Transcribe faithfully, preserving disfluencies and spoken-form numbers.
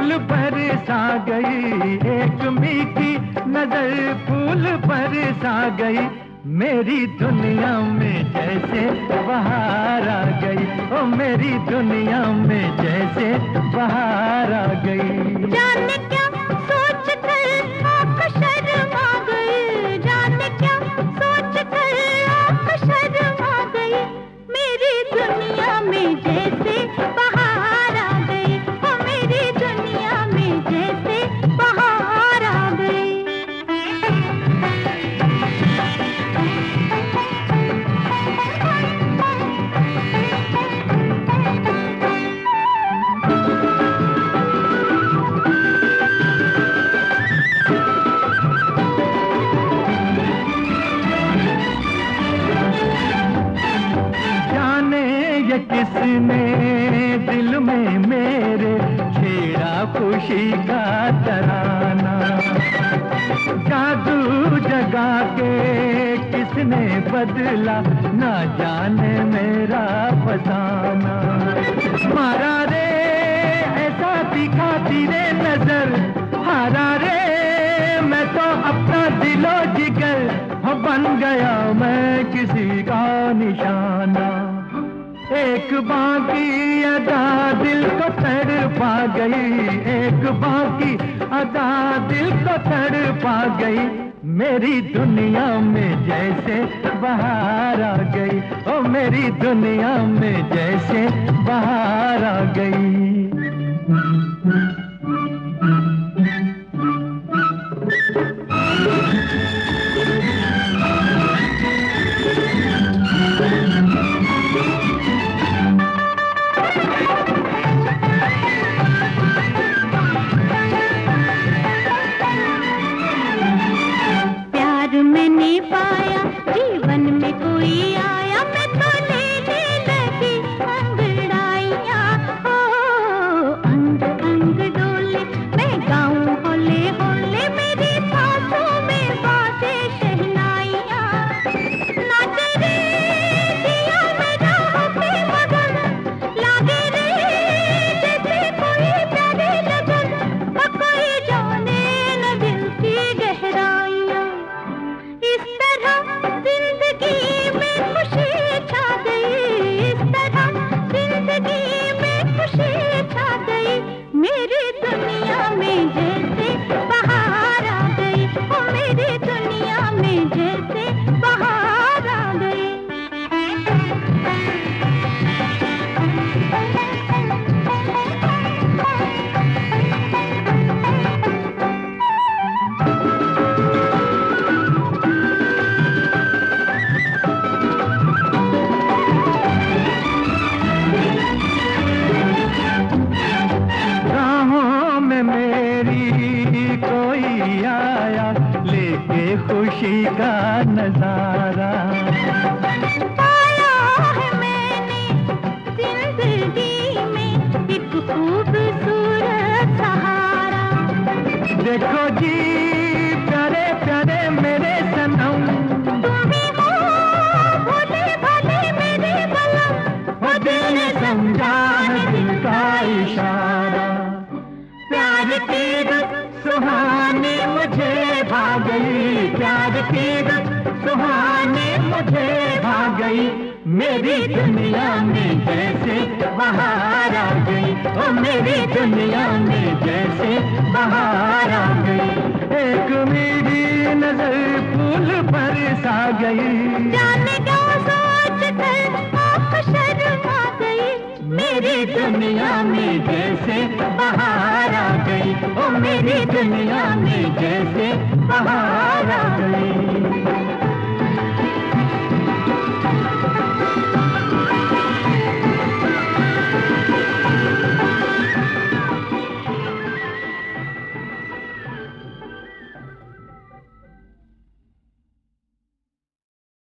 फूल बरसा गई, एक मीठी नजर फूल बरसा गई, मेरी दुनिया में जैसे बहार आ गई, ओ मेरी दुनिया में जैसे बहार आ गई। जाने क्या सोच कर आँख शर्मा गई, जाने क्या सोच कर आँख शर्मा गई, मेरी दुनिया में जैसे बहार आ गई, ओ मेरी दुनिया में जैसे बहार आ गई। किसने दिल में मेरे छेड़ा खुशी का तराना, जादू जगा के किसने बदला ना जाने मेरा फसाना। मारा रे ऐसा दिखा तेरे नजर, हारा रे मैं तो अपना दिलो जिगर, बन गया मैं किसी का निशाना। एक बाकी अदा दिल को तड़पा गई, एक बाकी अदा दिल को तड़पा गई, मेरी दुनिया में जैसे बहार आ गई, ओ मेरी दुनिया में जैसे बहार आ गई। मैंने पाया जीवन में कोई आया, मैं तो लेने लगी अंगड़ाइयाँ, हो अंग अंग डोले मैं गाऊं होले होले, मेरी सांसों में बाजे शहनाइयाँ। नाच रे दिया मेरा होके मगन, लागे रे जैसे कोई प्यारे लगन, कोई जाने न दिल की गहराइयाँ। इस तरह जिंदगी में खुशी छा गई, इस तरह जिंदगी में खुशी छा गई, मेरी दुनिया में जैसे बहार आ गई, ओ मेरी दुनिया में जैसे बहार आ गई। कोई आया लेके खुशी का नजारा, पाया है मैंने जिंदगी में एक खूबसूरत सहारा। देखो जी प्यारे प्यारे मेरे सनम, तुम ही हो भोले भाले मेरे बलम, वो दिल ने समझा है दिल का इशारा। प्यार की सुहानी मुझे भा गई, प्यार की सुहानी मुझे भा गई, मेरी दुनिया में जैसे बहार आ गई, ओ मेरी दुनिया में जैसे बहार आ गई। एक मेरी नजर फूल बरसा गई, जाने क्या सोच कर आँख शर्मा गई, मेरी दुनिया में जैसे बहार आ गई, ओ मेरी दुनिया में जैसे बहार